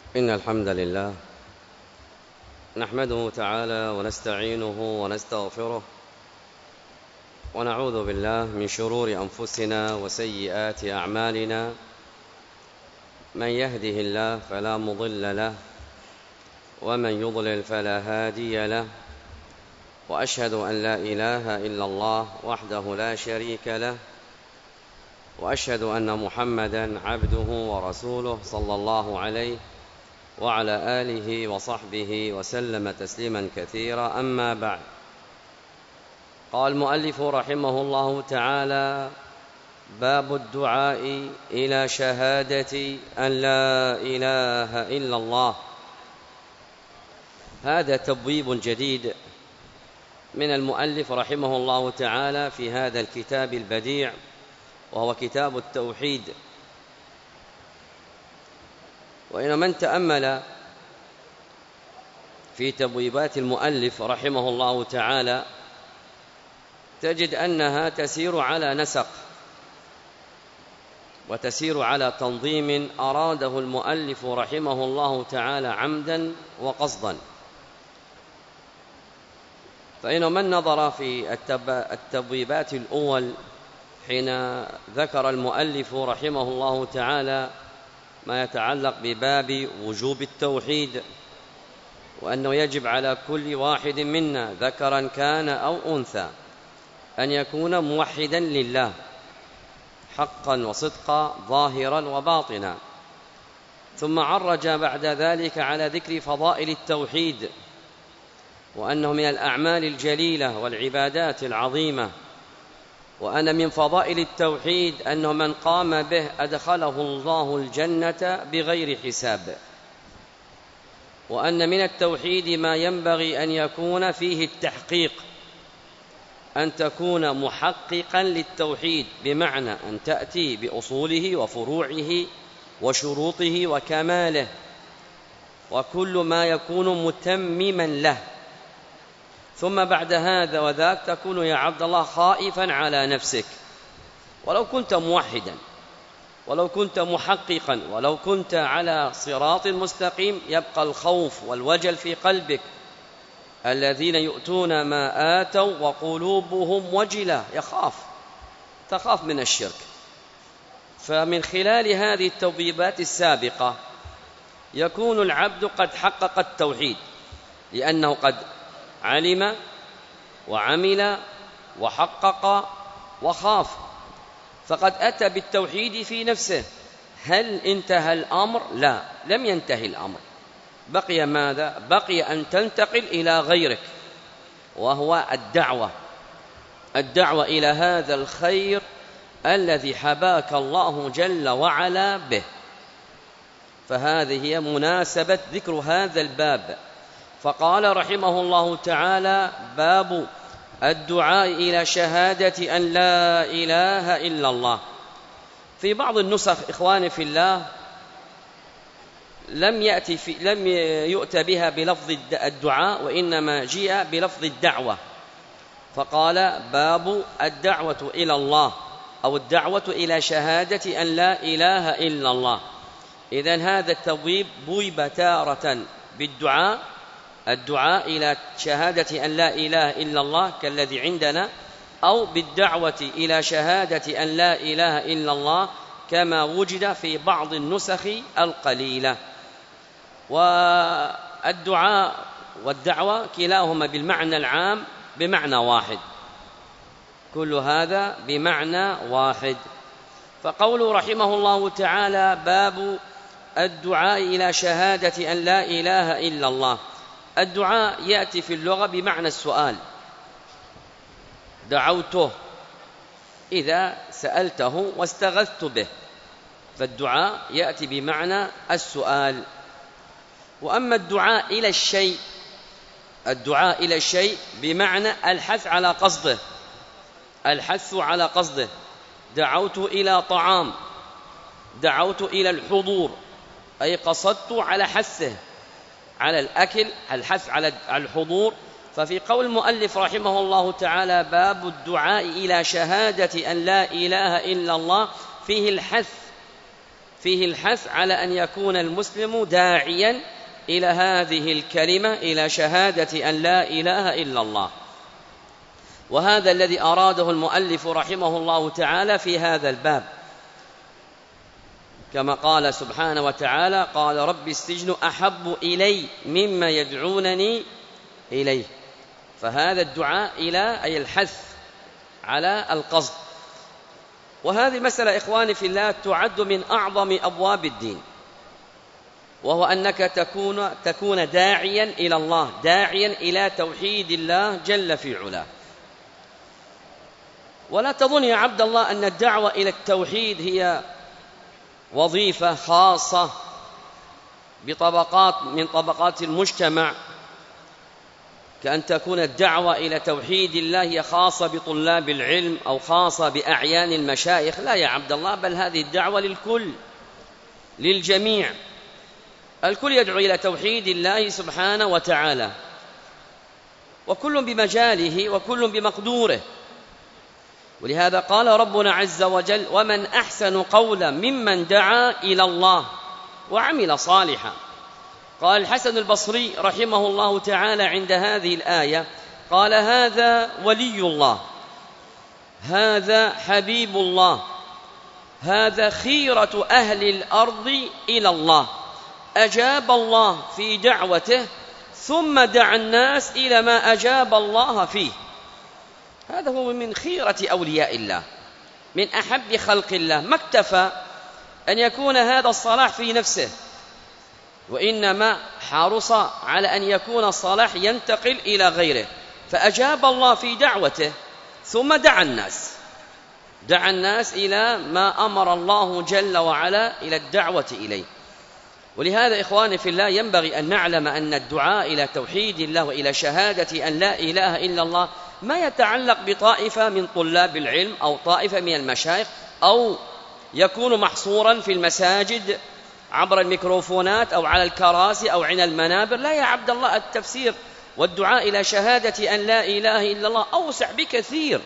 إن الحمد لله نحمده تعالى ونستعينه ونستغفره ونعوذ بالله من شرور أنفسنا وسيئات أعمالنا. من يهده الله فلا مضل له ومن يضلل فلا هادي له، وأشهد أن لا إله إلا الله وحده لا شريك له، وأشهد أن محمدًا عبده ورسوله صلى الله عليه وعلى آله وصحبه وسلم تسليما كثيرا. أما بعد، قال المؤلف رحمه الله تعالى: باب الدعاء إلى شهادة أن لا إله إلا الله. هذا تبويب جديد من المؤلف رحمه الله تعالى في هذا الكتاب البديع، وهو كتاب التوحيد. وإن من تأمل في تبويبات المؤلف رحمه الله تعالى تجد أنها تسير على نسق وتسير على تنظيم أراده المؤلف رحمه الله تعالى عمدا وقصدا. فإن من نظر في التبويبات الأول حين ذكر المؤلف رحمه الله تعالى ما يتعلق بباب وجوب التوحيد، وأنه يجب على كل واحد منا ذكرا كان أو أنثى أن يكون موحدا لله حقا وصدقا ظاهرا وباطنا، ثم عرج بعد ذلك على ذكر فضائل التوحيد، وأنه من الأعمال الجليلة والعبادات العظيمة، وأن من فضائل التوحيد أنه من قام به أدخله الله الجنة بغير حساب، وأن من التوحيد ما ينبغي أن يكون فيه التحقيق، أن تكون محققا للتوحيد، بمعنى أن تأتي بأصوله وفروعه وشروطه وكماله وكل ما يكون متمما له. ثم بعد هذا وذاك تكون يا عبد الله خائفا على نفسك، ولو كنت موحدا، ولو كنت محققا، ولو كنت على صراط مستقيم، يبقى الخوف والوجل في قلبك. الذين يؤتون ما آتوا وقلوبهم وجلة، تخاف من الشرك. فمن خلال هذه التوبيبات السابقة يكون العبد قد حقق التوحيد، لأنه قد علم وعمل وحقق وخاف، فقد أتى بالتوحيد في نفسه. هل انتهى الأمر؟ لا، لم ينتهي الأمر، بقي ماذا؟ بقي أن تنتقل إلى غيرك، وهو الدعوة إلى هذا الخير الذي حباك الله جل وعلا به. فهذه هي مناسبة ذكر هذا الباب. فقال رحمه الله تعالى: باب الدعاء إلى شهادة أن لا إله إلا الله. في بعض النسخ إخواني في الله لم يؤت بها بلفظ الدعاء، وإنما جاء بلفظ الدعوة، فقال: باب الدعوة إلى الله، أو الدعوة إلى شهادة أن لا إله إلا الله. إذن هذا التبويب بويب تارة بالدعاء، الدعاء إلى شهادة أن لا إله إلا الله كالذي عندنا، أو بالدعوة إلى شهادة أن لا إله إلا الله كما وجد في بعض النسخ القليلة. والدعاء والدعوة كلاهما بالمعنى العام بمعنى واحد، كل هذا بمعنى واحد. فقوله رحمه الله تعالى: باب الدعاء إلى شهادة أن لا إله إلا الله. الدعاء يأتي في اللغة بمعنى السؤال، دعوته إذا سألته واستغثت به، فالدعاء يأتي بمعنى السؤال. وأما الدعاء إلى الشيء بمعنى الحث على قصده، دعوت إلى طعام، دعوت إلى الحضور، أي قصدت على حثه على الأكل، الحث على الحضور. ففي قول المؤلف رحمه الله تعالى: باب الدعاء إلى شهادة أن لا إله إلا الله، فيه الحث فيه الحث على أن يكون المسلم داعيا إلى هذه الكلمة، إلى شهادة أن لا إله إلا الله. وهذا الذي أراده المؤلف رحمه الله تعالى في هذا الباب، كما قال سبحانه وتعالى: قال رب السجن أحب إلي مما يدعونني إليه. فهذا الدعاء إلى أي الحث على القصد. وهذه مسألة إخواني في الله تعد من أعظم أبواب الدين، وهو أنك تكون داعيا إلى الله، داعيا إلى توحيد الله جل في علاه. ولا تظن يا عبد الله أن الدعوة إلى التوحيد هي وظيفة خاصة بطبقات من طبقات المجتمع، كأن تكون الدعوة إلى توحيد الله هي خاصة بطلاب العلم أو خاصة بأعيان المشايخ. لا يا عبد الله، بل هذه الدعوة للكل، للجميع. الكل يدعو إلى توحيد الله سبحانه وتعالى، وكل بمجاله وكل بمقدوره. ولهذا قال ربنا عز وجل: ومن أحسن قولا ممن دعا إلى الله وعمل صالحا. قال الحسن البصري رحمه الله تعالى عند هذه الآية، قال: هذا ولي الله، هذا حبيب الله، هذا خيرة أهل الأرض إلى الله، أجاب الله في دعوته ثم دعا الناس إلى ما أجاب الله فيه. هذا هو من خيرة أولياء الله، من أحب خلق الله. ما اكتفى أن يكون هذا الصلاح في نفسه، وإنما حرص على أن يكون الصلاح ينتقل إلى غيره، فأجاب الله في دعوته ثم دعا الناس إلى ما أمر الله جل وعلا إلى الدعوة إليه. ولهذا إخواني في الله ينبغي أن نعلم أن الدعاء إلى توحيد الله وإلى شهادة أن لا إله إلا الله ما يتعلق بطائفة من طلاب العلم أو طائفة من المشايخ، أو يكون محصورا في المساجد عبر الميكروفونات أو على الكراسي أو على المنابر. لا يا عبد الله، التفسير والدعاء إلى شهادة أن لا إله إلا الله أوسع بكثير،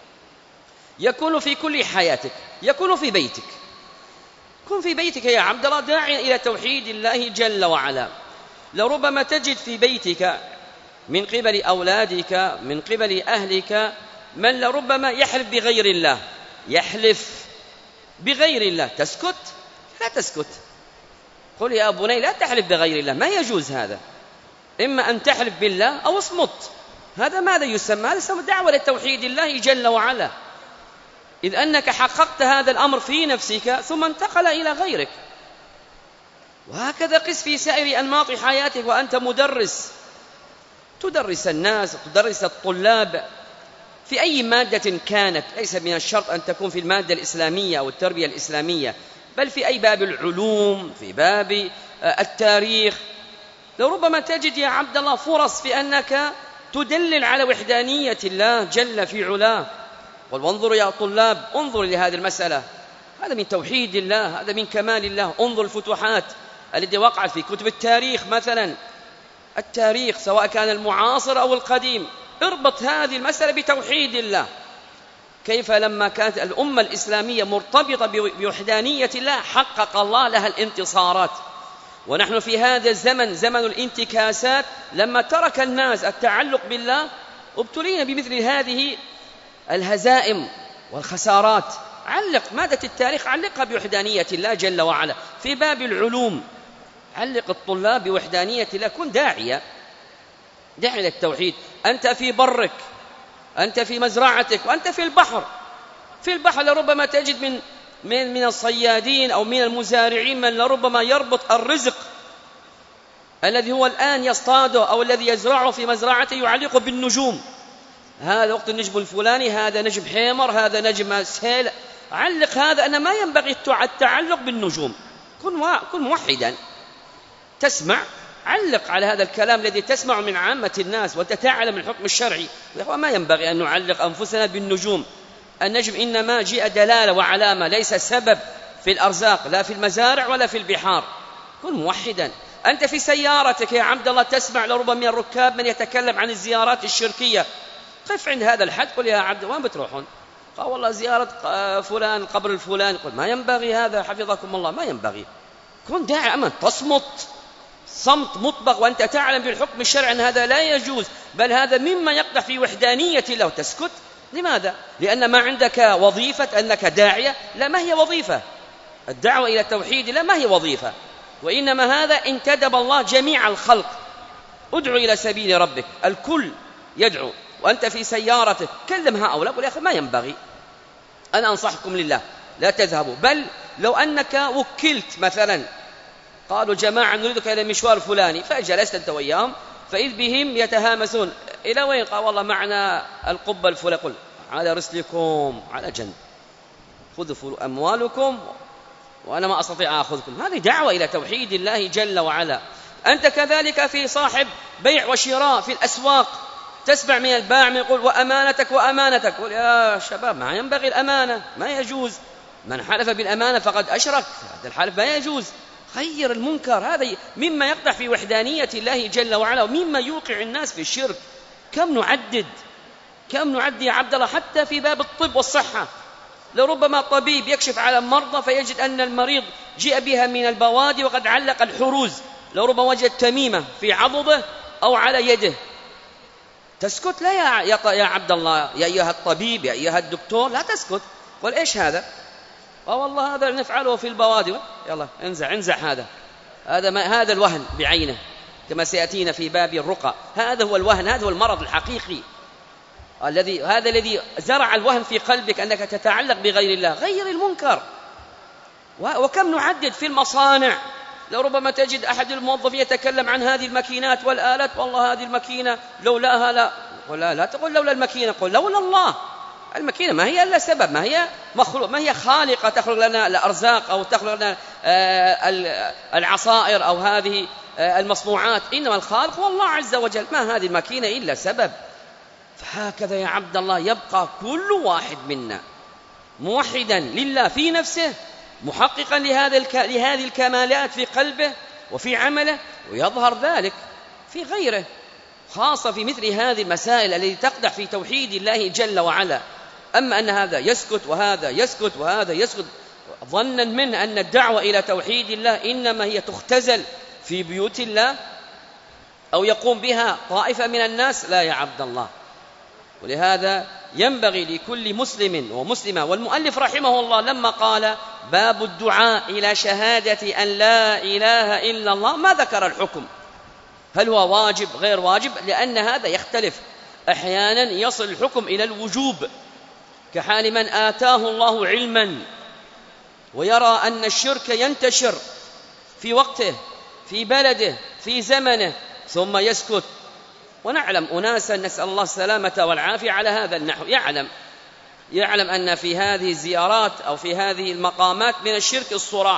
يكون في كل حياتك، يكون في بيتك. كن في بيتك يا عبد الله داعيا إلى توحيد الله جل وعلا. لربما تجد في بيتك من قبل أولادك، من قبل أهلك، من لربما يحلف بغير الله، يحلف بغير الله. تسكت؟ لا تسكت. قل يا بني لا تحلف بغير الله، ما يجوز هذا. إما أن تحلف بالله أو اصمت. هذا ماذا يسمى؟ هذا يسمى دعوة لتوحيد الله جل وعلا، إذ أنك حققت هذا الأمر في نفسك ثم انتقل إلى غيرك. وهكذا قس في سائر أنماط حياتك. وأنت مدرس، تدرس الناس، تدرس الطلاب في أي مادة كانت، ليس من الشرط أن تكون في المادة الإسلامية أو التربية الإسلامية، بل في أي باب العلوم، في باب التاريخ. لربما تجد يا عبد الله فرص في أنك تدلل على وحدانية الله جل في علاه. وانظروا يا طلاب، انظروا لهذه المسألة، هذا من توحيد الله، هذا من كمال الله. انظر الفتوحات التي وقعت في كتب التاريخ مثلا، التاريخ سواء كان المعاصر أو القديم، اربط هذه المسألة بتوحيد الله. كيف لما كانت الأمة الإسلامية مرتبطة بوحدانية الله حقق الله لها الانتصارات. ونحن في هذا الزمن، زمن الانتكاسات، لما ترك الناس التعلق بالله ابتلينا بمثل هذه الهزائم والخسارات. علق مادة التاريخ، علقها بوحدانية الله جل وعلا. في باب العلوم علق الطلاب بوحدانية الله. كن داعية للتوحيد. أنت في برك، أنت في مزرعتك، وأنت في البحر. في البحر لربما تجد من الصيادين أو من المزارعين من لربما يربط الرزق الذي هو الآن يصطاده أو الذي يزرعه في مزرعته، يعلقه بالنجوم. هذا وقت النجم الفلاني، هذا نجم حيمر، هذا نجم سهيل. علق هذا، أن ما ينبغي التعلق بالنجوم. كن موحدا، تسمع، علق على هذا الكلام الذي تسمع من عامة الناس وتتعلم الحكم الشرعي. ما ينبغي أن نعلق أنفسنا بالنجوم. النجم إنما جاء دلالة وعلامة، ليس سبب في الأرزاق، لا في المزارع ولا في البحار. كن موحدا. أنت في سيارتك يا عبد الله تسمع لربما من الركاب من يتكلم عن الزيارات الشركية. قف عند هذا الحد، قل يا عبد وين بتروحون؟ قال والله زيارة فلان قبر الفلان، يقول ما ينبغي هذا حفظكم الله، ما ينبغي. كن داعي أما تصمت صمت مطبق وأنت تعلم بالحكم الشرعي أن هذا لا يجوز، بل هذا مما يقدح في وحدانية الله، وتسكت. لماذا؟ لأن ما عندك وظيفة أنك داعية، لا، ما هي وظيفة الدعوة إلى التوحيد، لا، ما هي وظيفة، وإنما هذا انتدب الله جميع الخلق. ادعو إلى سبيل ربك، الكل يدعو، وأنت في سيارتك كلم هؤلاء قل يا أخي ما ينبغي، أنا أنصحكم لله لا تذهبوا. بل لو أنك وكلت مثلا، قالوا جماعة نريدك إلى المشوار الفلاني، فجلست أنت وياهم فإذ بهم يتهامسون إلى وين؟ قال والله معنا القبة الفلانية، قل على رسلكم على جنب، خذوا أموالكم وأنا ما أستطيع أخذكم. هذه دعوة إلى توحيد الله جل وعلا. أنت كذلك في صاحب بيع وشراء في الأسواق، تسمع من البائع يقول وأمانتك وأمانتك، قل يا شباب ما ينبغي الأمانة، ما يجوز، من حلف بالأمانة فقد أشرك، هذا الحلف ما يجوز. غير المنكر، هذا مما يقدح في وحدانية الله جل وعلا، ومما يوقع الناس في الشرك. كم نعد يا عبد الله حتى في باب الطب والصحة، لربما طبيب يكشف على مرضى فيجد أن المريض جاء بها من البوادي وقد علق الحروز، لربما وجد تميمة في عضده أو على يده، تسكت؟ لا يا عبد الله، يا أيها الطبيب، يا أيها الدكتور، لا تسكت. قل إيش هذا؟ والله هذا نفعله في البوادي، يلا انزع هذا الوهن بعينه، كما سيأتينا في باب الرقى. هذا هو الوهن، هذا هو المرض الحقيقي، هذا الذي زرع الوهن في قلبك أنك تتعلق بغير الله. غير المنكر. وكم نعدد في المصانع، لربما تجد أحد الموظفين يتكلم عن هذه الماكينات والآلات، والله هذه الماكينة لولاها لا تقول لولا الماكينة، قل لولا الله. الماكينة ما هي إلا سبب، ما هي مخلوق، ما هي خالقة تخلق لنا الأرزاق أو تخلق لنا العصائر أو هذه المصنوعات، إنما الخالق هو الله عز وجل، ما هذه الماكينة إلا سبب. فهكذا يا عبد الله يبقى كل واحد منا موحدا لله في نفسه، محققا لهذه الكمالات في قلبه وفي عمله، ويظهر ذلك في غيره، خاصة في مثل هذه المسائل التي تقدح في توحيد الله جل وعلا. أما أن هذا يسكت وهذا يسكت وهذا يسكت ظنا منه أن الدعوة إلى توحيد الله إنما هي تختزل في بيوت الله أو يقوم بها طائفة من الناس، لا يا عبد الله. ولهذا ينبغي لكل مسلم ومسلمة، والمؤلف رحمه الله لما قال باب الدعاء إلى شهادة أن لا إله إلا الله ما ذكر الحكم، هل هو واجب غير واجب، لأن هذا يختلف. أحيانا يصل الحكم إلى الوجوب، كحال من آتاه الله علما ويرى أن الشرك ينتشر في وقته في بلده في زمنه ثم يسكت. ونعلم أناسا نسأل الله السلامة والعافية على هذا النحو، يعلم أن في هذه الزيارات أو في هذه المقامات من الشرك الصراح،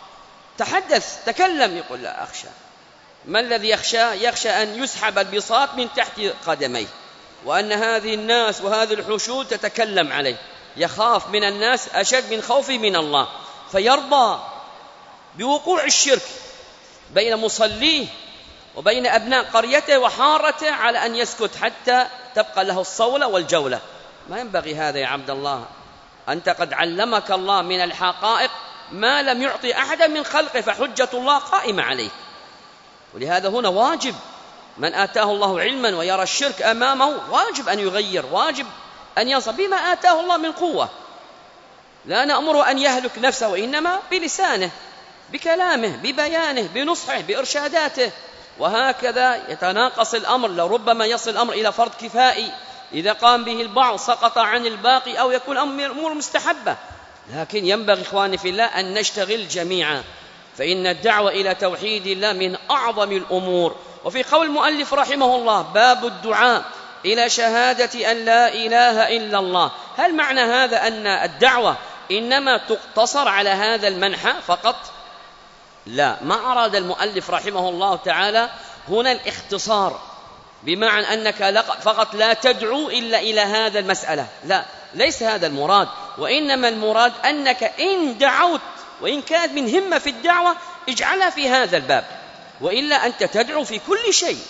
تكلم، يقول لا أخشى. ما الذي يخشى أن يسحب البساط من تحت قدميه، وأن هذه الناس وهذه الحشود تتكلم عليه، يخاف من الناس أشد من خوفه من الله، فيرضى بوقوع الشرك بين مصليه وبين أبناء قريته وحارته على أن يسكت حتى تبقى له الصولة والجولة. ما ينبغي هذا يا عبد الله، أنت قد علمك الله من الحقائق ما لم يعطي أحدا من خلقه، فحجة الله قائمة عليه. ولهذا هنا واجب من آتاه الله علما ويرى الشرك أمامه واجب أن يغير، واجب أن ينصح بما آتاه الله من قوة. لا نأمره أن يهلك نفسه، وإنما بلسانه، بكلامه، ببيانه، بنصحه، بإرشاداته. وهكذا يتناقص الأمر، لربما يصل الأمر إلى فرض كفائي، إذا قام به البعض سقط عن الباقي، أو يكون أمور مستحبة. لكن ينبغي إخواني في الله أن نشتغل جميعا، فإن الدعوة إلى توحيد الله من أعظم الأمور. وفي قول المؤلف رحمه الله باب الدعاء إلى شهادة أن لا إله إلا الله، هل معنى هذا أن الدعوة إنما تقتصر على هذا المنحى فقط؟ لا، ما أراد المؤلف رحمه الله تعالى هنا الاختصار، بمعنى أنك فقط لا تدعو إلا إلى هذا المسألة، لا، ليس هذا المراد، وإنما المراد أنك إن دعوت وإن كانت من همة في الدعوة اجعلها في هذا الباب، وإلا أنت تدعو في كل شيء،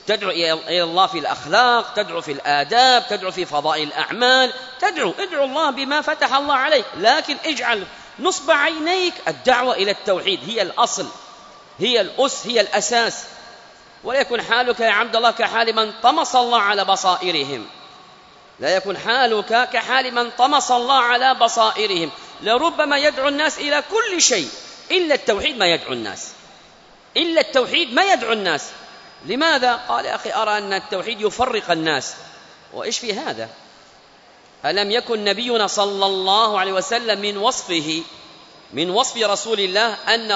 تدعو إلى الله في الأخلاق، تدعو في الآداب، تدعو في فضائل الأعمال، ادعو الله بما فتح الله عليك، لكن اجعل نصب عينيك الدعوة إلى التوحيد هي الأصل، هي الأس، هي الأساس. ولا يكون حالك يا عبد الله كحال من طمس الله على بصائرهم، لا يكون حالك كحال من طمس الله على بصائرهم. لربما يدعو الناس إلى كل شيء إلا التوحيد ما يدعو الناس، إلا التوحيد ما يدعو الناس. لماذا؟ قال يا أخي أرى أن التوحيد يفرق الناس. وإيش في هذا؟ ألم يكن نبينا صلى الله عليه وسلم من وصف رسول الله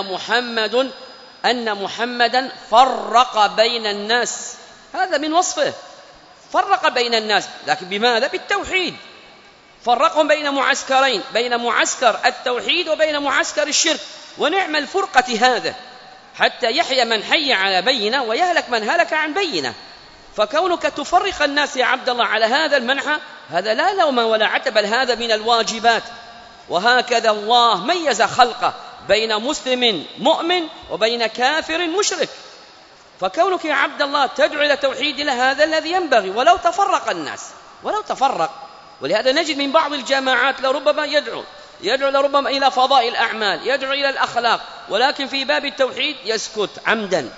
أن محمدا فرق بين الناس، هذا من وصفه، فرق بين الناس، لكن بماذا؟ بالتوحيد. فرقهم بين معسكرين، بين معسكر التوحيد وبين معسكر الشرك، ونعم الفرقة هذا، حتى يحيى من حي على بينة ويهلك من هلك عن بينة. فكونك تفرق الناس يا عبد الله على هذا المنحى، هذا لا لوم ولا عتب، بل هذا من الواجبات. وهكذا الله ميز خلقه بين مسلم مؤمن وبين كافر مشرك. فكونك يا عبد الله تدعو إلى توحيد الله هذا الذي ينبغي، ولو تفرق الناس، ولو تفرق. ولهذا نجد من بعض الجماعات لربما يدعو لربما إلى فضائل الأعمال، يدعو إلى الأخلاق، ولكن في باب التوحيد يسكت عمدا.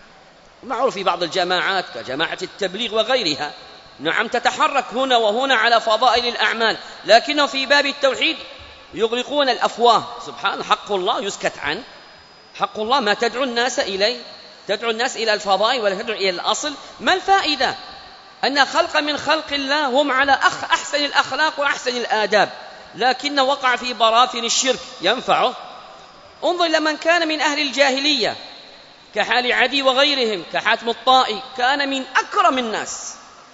معروف في بعض الجماعات كجماعة التبليغ وغيرها، نعم تتحرك هنا وهنا على فضائل الأعمال، لكنه في باب التوحيد يغلقون الأفواه. سبحان، حق الله يسكت عنه، حق الله ما تدعو الناس إليه، تدعو الناس إلى الفضائل ولا تدعو إلى الأصل. ما الفائدة؟ أن خلق من خلق الله هم على أحسن الأخلاق وأحسن الآداب، لكن وقع في براثن الشرك ينفعه. انظر إلى من كان من أهل الجاهلية كحال عدي وغيرهم، كحاتم الطائي، كان من أكرم الناس،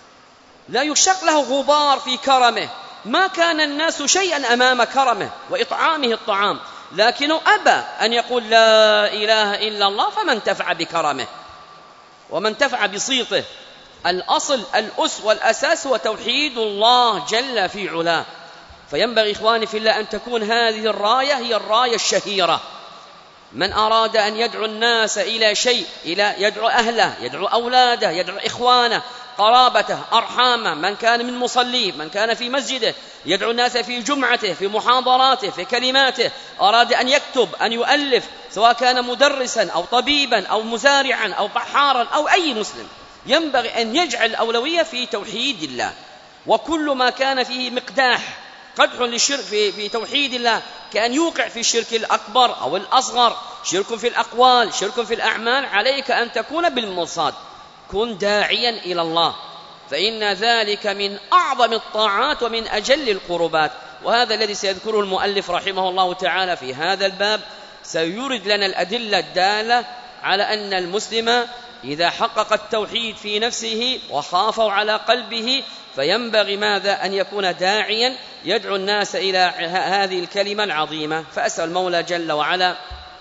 لا يشق له غبار في كرمه، ما كان الناس شيئا أمام كرمه وإطعامه الطعام، لكنه أبى أن يقول لا إله إلا الله، فمن انتفع بكرمه ومن انتفع بصيته. الأصل الأس والأساس هو توحيد الله جل في علاه. فينبغي إخواني في الله أن تكون هذه الراية هي الراية الشهيرة. من أراد أن يدعو الناس إلى شيء، يدعو أهله، يدعو أولاده، يدعو إخوانه، قرابته، أرحامه، من كان من مصليه، من كان في مسجده، يدعو الناس في جمعته، في محاضراته، في كلماته، أراد أن يكتب، أن يؤلف، سواء كان مدرسا أو طبيبا أو مزارعا أو بحارا أو أي مسلم، ينبغي أن يجعل الأولوية في توحيد الله. وكل ما كان فيه مقداح قدح للشرك في توحيد الله، كأن يوقع في الشرك الأكبر أو الأصغر، شرك في الأقوال، شرك في الأعمال، عليك أن تكون بالمرصاد، كن داعيا إلى الله، فإن ذلك من أعظم الطاعات ومن أجل القربات. وهذا الذي سيذكره المؤلف رحمه الله تعالى في هذا الباب، سيورد لنا الأدلة الدالة على أن المسلم إذا حقق التوحيد في نفسه وخافه على قلبه، فينبغي ماذا؟ أن يكون داعيا يدعو الناس إلى هذه الكلمة العظيمة. فأسأل المولى جل وعلا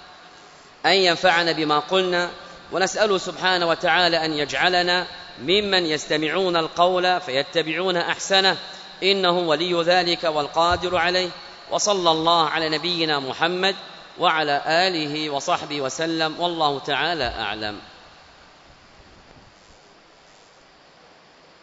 أن ينفعنا بما قلنا، ونسأله سبحانه وتعالى أن يجعلنا ممن يستمعون القول فيتبعون أحسنه، إنه ولي ذلك والقادر عليه. وصلى الله على نبينا محمد وعلى آله وصحبه وسلم، والله تعالى أعلم.